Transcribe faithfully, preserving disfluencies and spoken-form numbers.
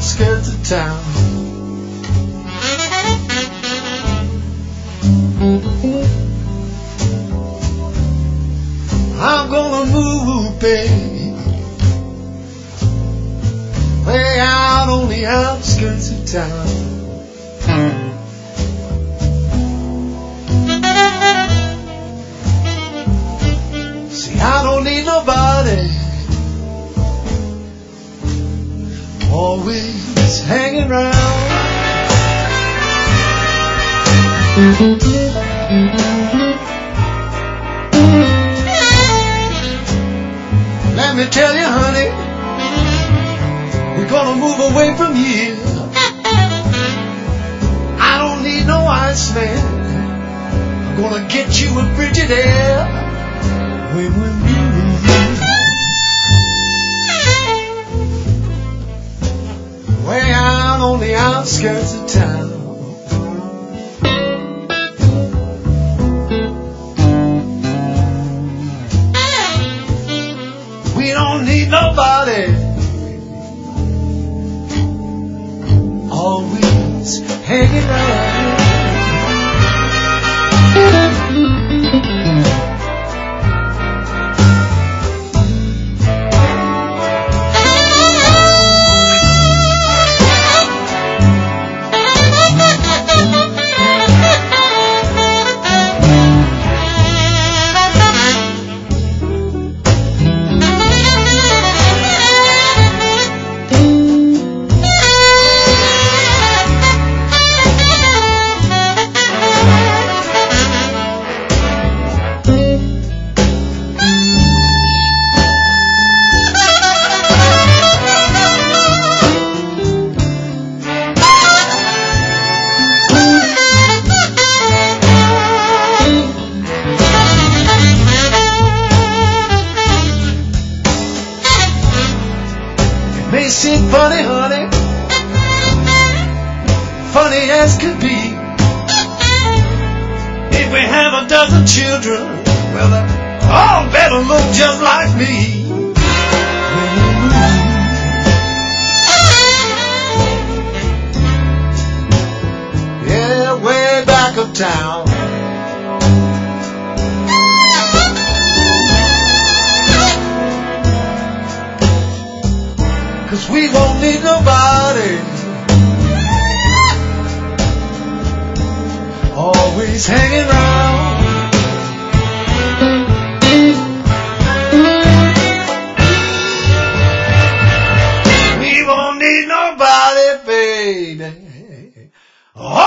outskirts of town. I'm gonna move, babe, way out on the outskirts of town. See, I don't need nobody always hanging around. Let me tell you, honey, we're gonna move away from here. I don't need no Iceman. I'm gonna get you a Frigidaire when we move. Way out on the outskirts of town. We don't need nobody always hanging around. May seem funny, honey, funny as could be. If we have a dozen children, well, they all better look just like me. Yeah, way back uptown. Cause we won't need nobody always hanging around. We won't need nobody, baby.